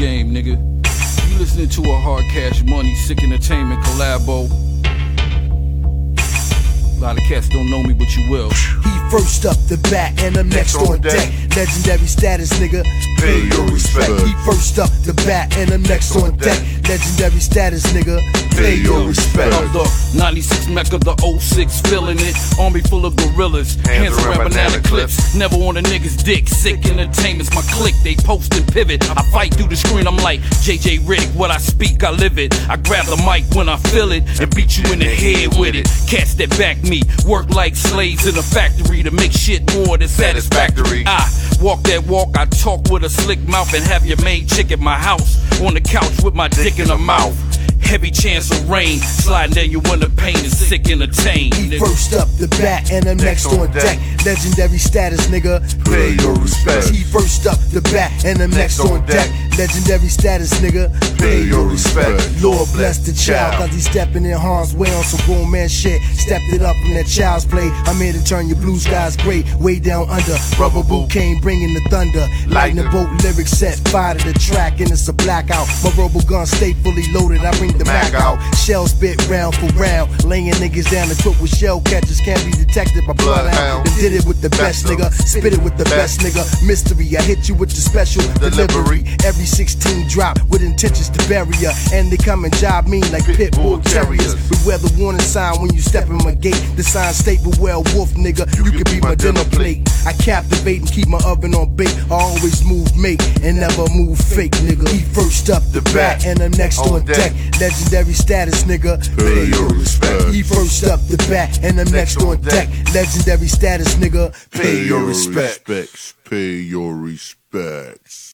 game, nigga. You listening to a Hard Cash Money Sick Entertainment collabo. A lot of cats don't know me, but you will. He first up the bat and I'm next on deck. Legendary status, nigga. Pay your respect. He first up the bat and I'm next on deck. Legendary status, nigga. Pay your respect. I'm the 96 Mecca, the 06, feeling it. Army full of gorillas, hands around banana clips. Never on a nigga's dick, sick entertainment's my clique. They post and pivot, I fight through the screen, I'm like JJ Rick. What I speak, I live it. I grab the mic when I feel it and beat you in the head with it. Cats that back me, work like slaves in a factory to make shit more than satisfactory. I walk that walk, I talk with a slick mouth and have your main chick at my house on the couch with my dick in her mouth. Heavy chance of rain, sliding down you when the pain is sick entertained. He first up the bat and I'm next on deck. Legendary status, nigga. Pay your respect. He first up the bat and I'm next on deck. Legendary status, nigga. Pay your respect. Lord bless the child, cause he's stepping in harm's way on some grown man shit. Stepped it up from that child's play. I'm here to turn your blue skies gray, way down under. Rubber boot came bringing the thunder. Lightning bolt lyrics set fire to the track and it's a blackout. My robo gun stay fully loaded, I bring the Mac out. Shell spit round for round, laying niggas down equipped with shell catchers. Can't be detected by bloodhound. They did it with the best nigga, spit it with the best nigga. Mystery, I hit you with the special delivery. Every 16 drop with intentions to bury ya, and they come and job me like pit bull terriers. Beware the warning sign when you step in my gate. The sign state beware wolf nigga, you can be my dinner plate. I captivate and keep my oven on bait. I always move mate and never move fake nigga. He first up the bat and I'm next on deck. Legendary status, nigga. Pay your respect. He first up the bat and I'm next on deck. Legendary status, nigga. Pay your respect. Pay your respects.